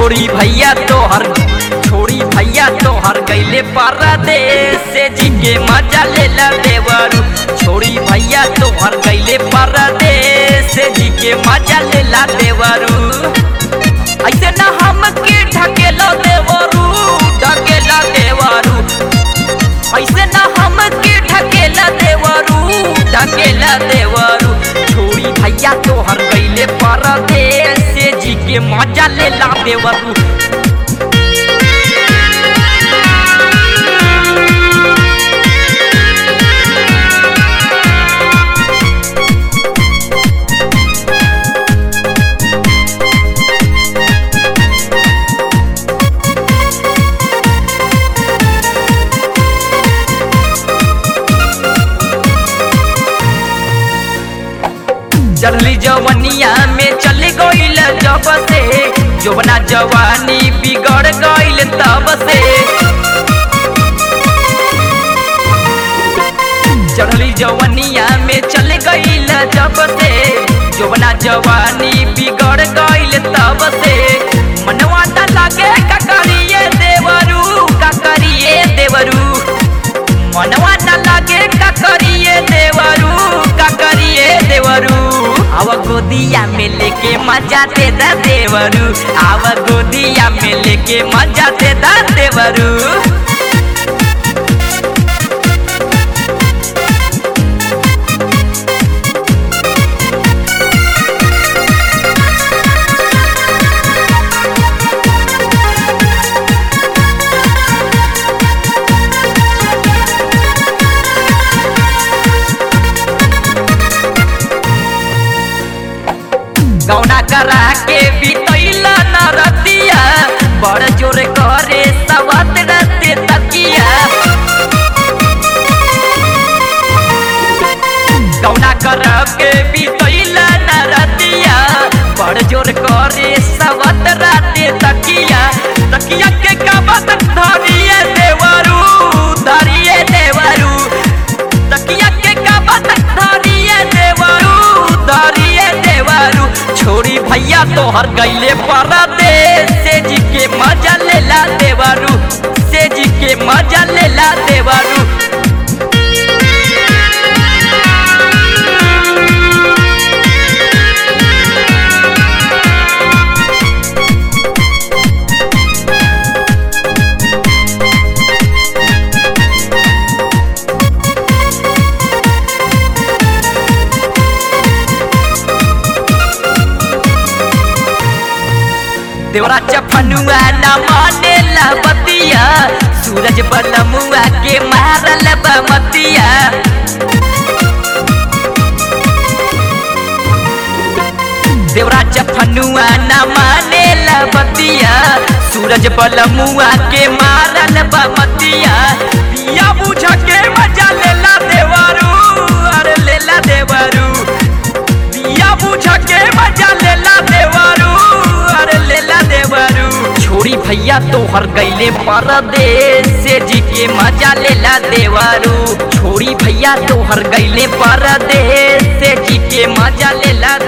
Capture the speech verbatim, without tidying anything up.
छोड़ी भैया तोहर छोड़ी भैया तोहर गईले परदेस से जी के मजा लेला देवरू। छोड़ी भैया तोहर गईले परदेस से जी के मजा लेला देवरू। ऐसे ना हमके ढकेला देवरू ढकेला देवरू। ऐसे ना हमके ढकेला देवरू ढकेला देवरू। छोड़ी भैया तोहर गईले परदेस से जी के मजा लेला देवरू। चली जवनिया में चल गईल जब से जोबना जवानी बिगड़ गईल तब से। चढ़ली जवनिया में चल गईल जब से जोबना जवानी बिगड़ गईल तब से। मनवा न लागे का करिए देवरू का करिए देवरू। मनवा न लागे का करिए देवरू का करिए देवरू। आव गोदिया में लेके मजा दे दा देवरू। आव गोदिया में लेके मजा दे दा देवरू। गौना करा के बीतैला न रतिया बड़ जोर करे सवत रते तकिया। गौना करा के बीतैला न रतिया बड़ जोर करे सवत रते तकिया। तकिया के कबत धरिए देवरू धरिए देवरू। तकिया के कबत धरिए देवरू धरिए देवरू। छोड़ी भैया तोहर गईले परदेस से जी के मजा लेला देवरू से जी के मजा लेला देवरू। देवरा चफनुआ न मानेला बतिया सूरज बलमुआ के मारल बमतिया। देवरा चफनुआ न मानेला बतिया सूरज बलमुआ के मारल बमतिया। पिया बुझ के मजा लेला देवरू अरे लेला देवरू। पिया बुझ के मजा लेला देवरू अरे लेला देवरू। छोड़ी भैया तोहर गईले परदेस से जी के मजा लेला देवरू। छोड़ी भैया तोहर गईले परदेस से जी के मजा लेला